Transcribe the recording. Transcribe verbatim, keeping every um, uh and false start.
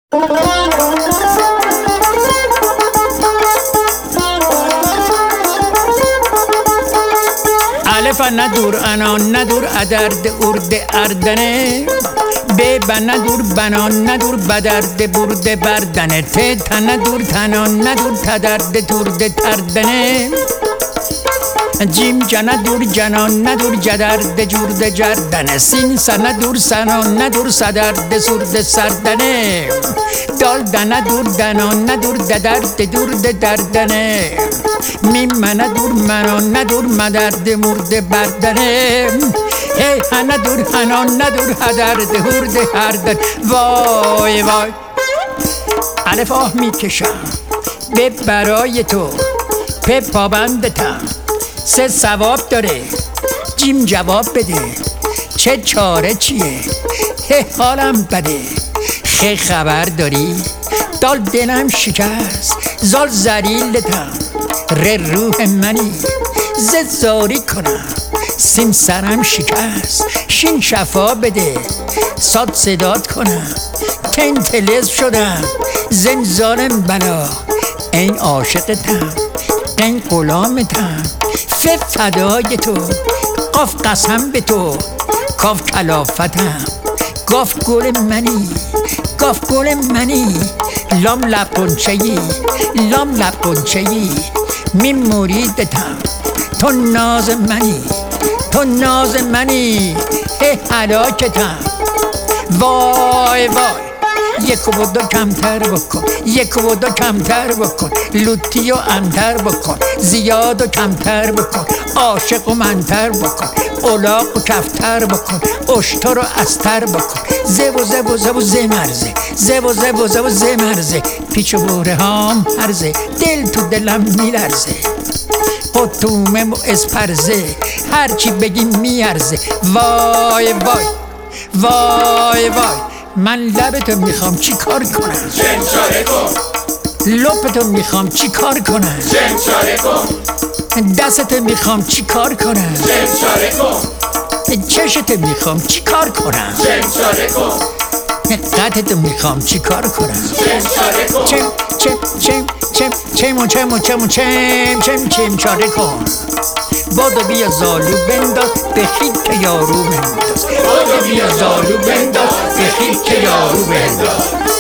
الف ندور انان ندور ادرد ارد اردنه به ندور بنان ندور بدرد برده بردنه ت تن ندور تنان ندور تدرد ترد تردنه جیم جن ندور جنان ندور جدرد جورد جردنه سین سن ندور سنان ندور صدرد سرد سردنه دال دن ندور دنان ندور ددرد دورد دردنه میم ندور منان ندور مدرد مرد بردنه هی ندور هنان ندور هدرد هرد هردن وای وای الف آه میکشم به برای تو په پابندتم سه ثواب داره جیم جواب بده چه چاره چیه هی حالم بده خی خبر داری دال دلم شکست زال زلیلتم ر روح منی زدزاری کنم سین سرم شکست شین شفا بده ساد صدات کنم تن تلز شدم زنزانم بلا این عاشقتم این غلامتم ف فدای تو قاف قسم به تو کاف کلافتم گاف گل منی گاف گل منی لام لب قنچه‌ای لام لب قنچه‌ای می مریدتم تو ناز منی تو ناز منی هی هلاکتم وای وای یک و دو کمتر بکن یک و دو کمتر بکن لوتی و انتر بکن زیاد و کمتر بکن عاشق و منتر بکن اولاق و کفتر بکن اشتر و استر بکن زه و زه و زه و زه مرزه زه و زه و زه و زه مرزه پیچ و بوره هام هرزه دل تو دلم میلرزه قطومه و اسپرزه هرچی بگی میارزه وای وای وای وای من لبتو میخوام چی کار کنم جنچاره کن لپتو میخوام چی کار کنم جنچاره کن دستتو میخوام چی کار کنم جنچاره کن چشتو میخوام چی کار کنم جنچاره کن قدتو میخوام چی کار کنم جنچاره کن چم چم چم چم چم چم چم چم چم چم چاره کن بادو بیا زالو بنداز به خیک یارو بنداز بادو بیا زالو بنداز به خیک یارو بنداز